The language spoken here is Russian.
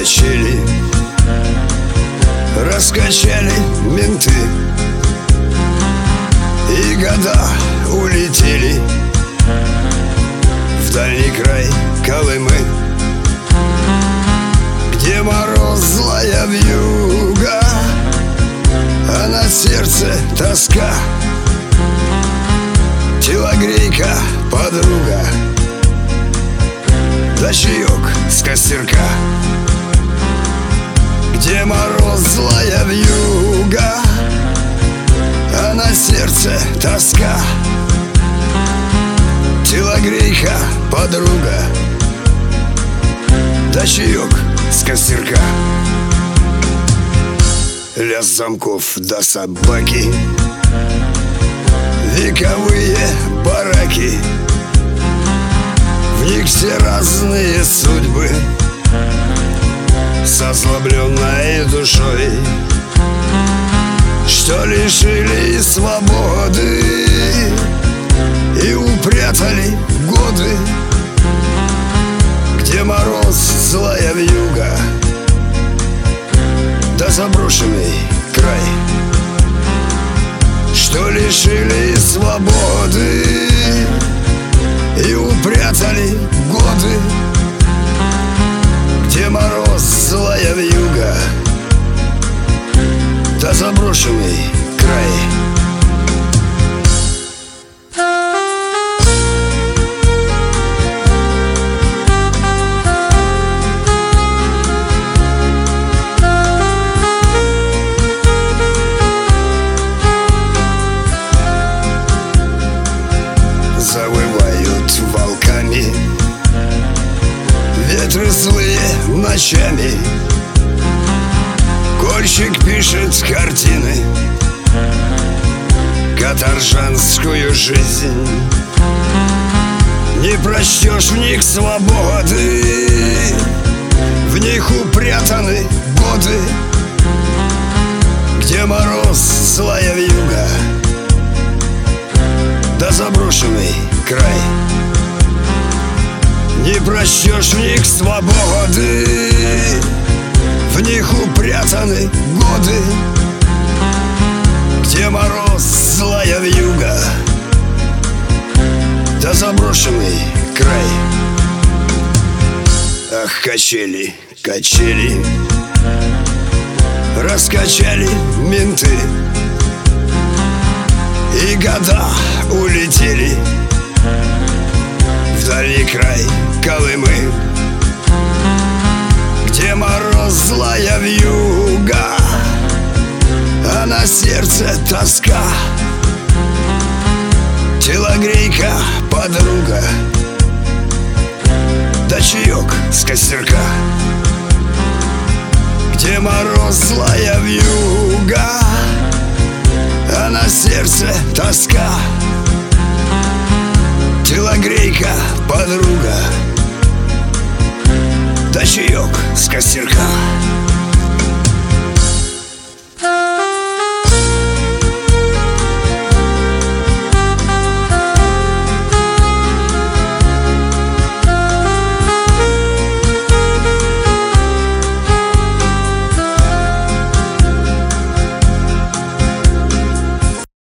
качели раскачали менты, и года улетели в дальний край Колымы, где мороз, злая вьюга, а на сердце тоска. Телогрейка, подруга, да чаек с костерка, где мороз, злая вьюга, а на сердце тоска. Телогрейка, подруга, да чаек с костерка. Лязг замков до собаки, вековые бараки, в них все разные судьбы, с озлобленной душой, что лишили свободы и упрятали годы, где мороз, злая вьюга, да заброшенный край, что лишили свободы и упрятали годы, где мороз, злая вьюга, да заброшенный край. Завывают волками ветры злые ночами, кольщик пишет картины, каторжанскую жизнь. Не прочтешь в них свободы, в них упрятаны годы, где мороз, злая вьюга, да заброшенный край. Не прочтешь в них свободы, в них упрятаны годы, где мороз, злая вьюга, да заброшенный край. Ах, качели, качели раскачали менты, и года улетели в дальний край Колымы, где мороз, злая вьюга, а на сердце тоска. Телогрейка, подруга, да чаек с костерка, где мороз, злая вьюга, а на сердце тоска. Телогрейка, подруга, да чаек с костерка.